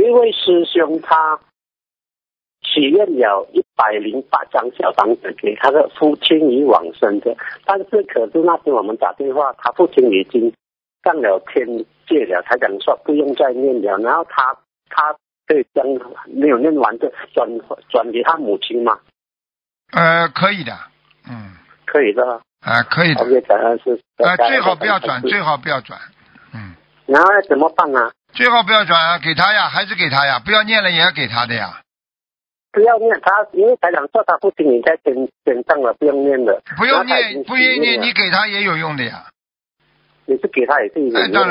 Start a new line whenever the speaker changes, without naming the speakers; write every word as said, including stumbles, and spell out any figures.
一位师兄他许愿了一百零八张小房子给他的父亲已往生的，但是可是那天我们打电话，他父亲已经上了天界了，他讲说不用再念了，然后他他可以将没有念完的转转给他母亲吗？
呃，可以的，嗯，
可以的。
啊、呃，可以的。
OK， 感恩是。
呃，最好不要转，最好不要转，嗯。
然后怎么办呢？
最好不要转啊，给他呀，还是给他呀，不要念了也要给他的呀。
不要念他，因为台长说他父亲已在天天上了，不用念了。
不用念，不用念，你给他也有用的呀。
你是给他也是有用的。
哎，当然。